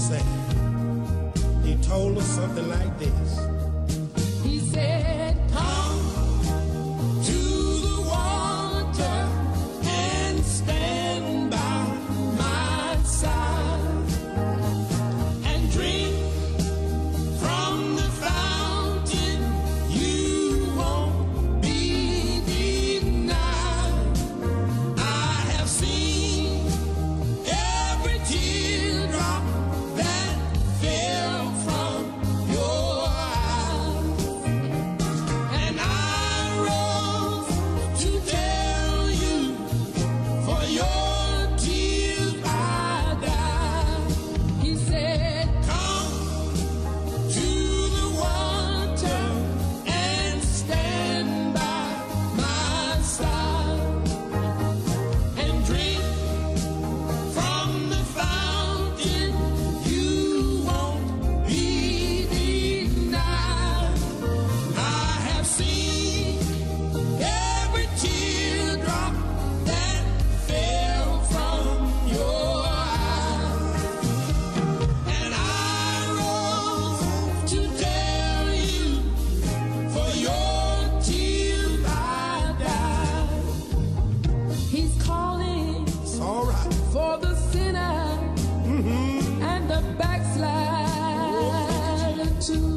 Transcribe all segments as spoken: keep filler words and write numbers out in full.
say? He told us something like this. He said, come to the water and stand by my side and drink from the fountain. You won't be denied. I have seen every teardrop that fell from your eyes, and I rose to tell you, for your tears I died. He said, come to the water and stand by my side and drink from the fountain. You won't be denied. I have seen every teardrop that fell from your eyes, and I rose to tell you, for your tears I died. He's calling It's all right. for the sinner and the backslider too.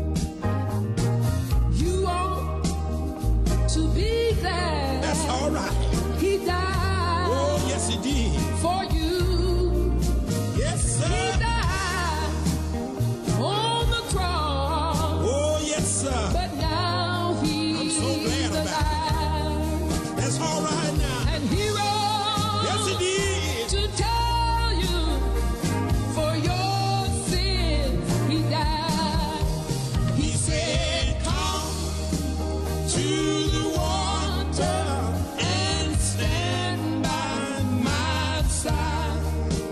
You ought to be glad That's all right. he died Oh, yes, he did. for you. Yes, He sir. died on the cross, Oh, yes, sir. but now he's I'm so glad about it. alive, That's all right now. and he rose Yes, he did. to tell you, for your sins he died. He said, come to the water and stand by my side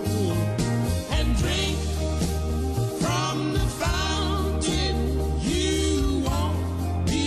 and drink from the fountain. You won't be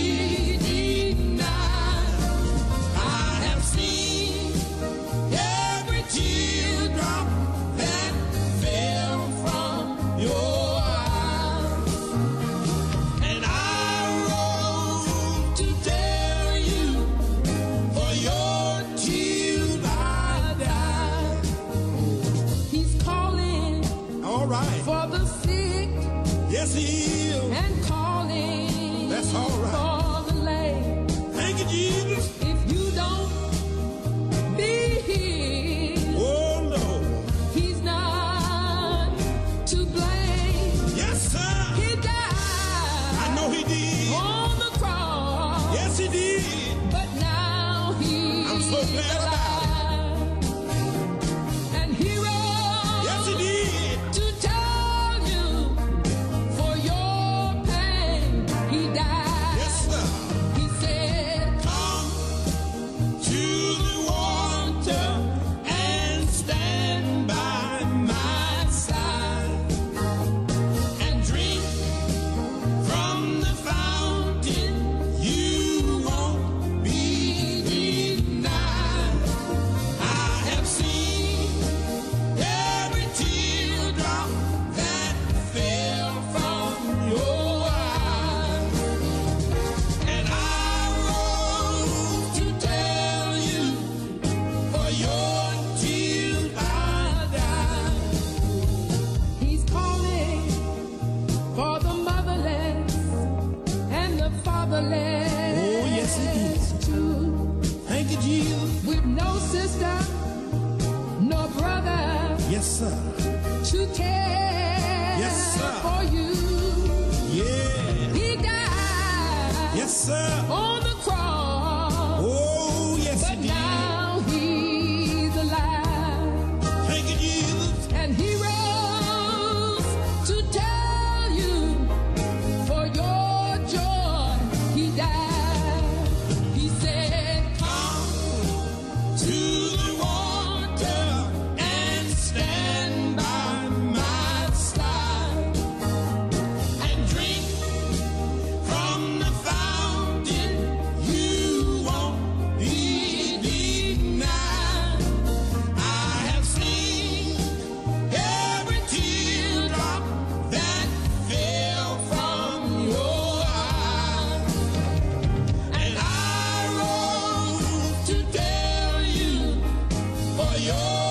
denied. I have seen every teardrop that fell from your eyes, and I rose to tell you, for your tears I died. He's calling All right. for the sick Yes, he is. and calling That's all right. for the lame. Thank you, Jesus. If you don't be healed, Oh, no. he's not to blame. Yes, sir. He died I know he did. on the cross, Yes, he did. but now he's I'm so glad about alive, and he rose Yes, he did. to tell you, for your pain he died. Yes, sir. He said, Come to the water and stand by my side and drink from the fountain. You won't be denied. I have seen every teardrop that fell from your eyes, and I rose to tell you, for your tears I died. he's calling for the motherless and the fatherless. Oh, yes, he is. Too. Thank you, Jesus. With no sister, no brother Yes, sir. to care Yes, sir. for you. Yeah. He died Yes, sir. on the cross, Oh, yes, but he did. now he's alive, Thank you, Jesus. and he rose to tell you, for your joy he died. He said, Come to the water and stand by my side and drink from the fountain. Your